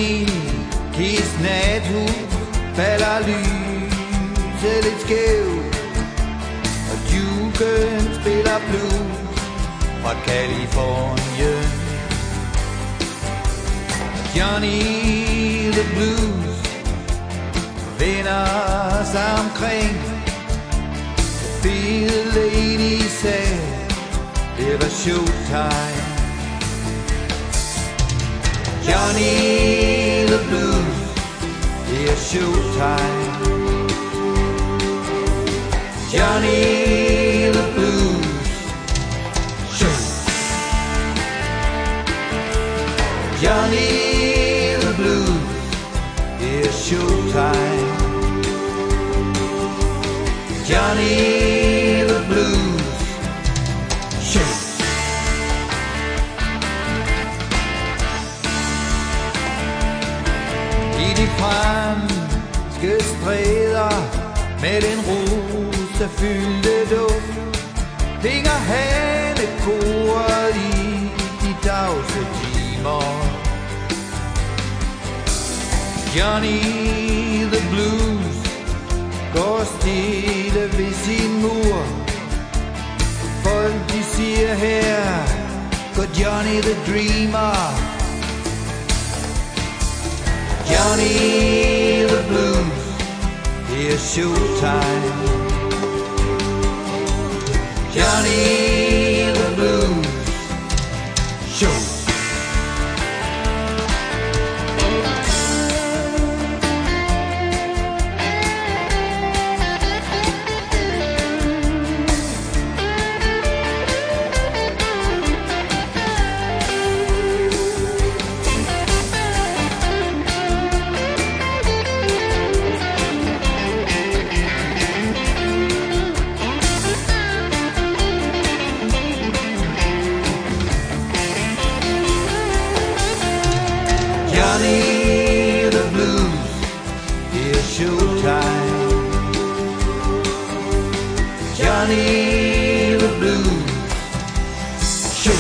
Kis nathus falder lyset lidt skævt, og Duken spiller blues fra Californien. Johnny the Blues vender sig omkring. The fede lady sagde, det var showtime. Johnny the Blues, det er showtime. Johnny the Blues, show. Johnny the Blues, det er showtime. Johnny the Blues, show. I de franske stræder med den rosefyldte duft hænger hanekoret i de dagse timer. Johnny the Blues går stille ved sin mur. Folk de siger her, går Johnny the Dreamer. Johnny the Blues, det er showtime. Johnny the Blues, show. Johnny the Blues, det er showtime. Johnny the Blues, show.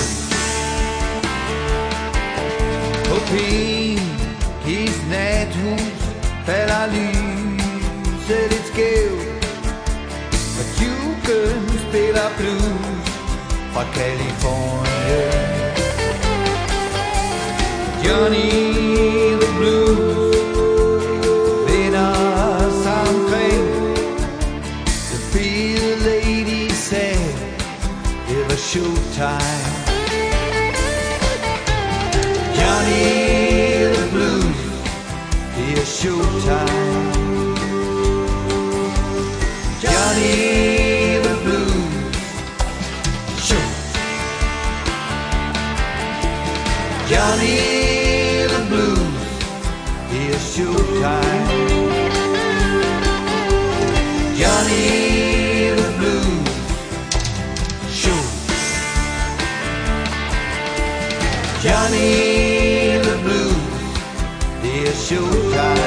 På Kis nathus falder lyset lidt skævt, og Duken spiller blues fra Californien. Johnny the Blues vender sig omkring. The fede lady sagde, det var showtime. Johnny the Blues, det er showtime. Johnny the Blues, show. Johnny the Blues, det er showtime. Johnny the Blues, show. Johnny the Blues, det er showtime.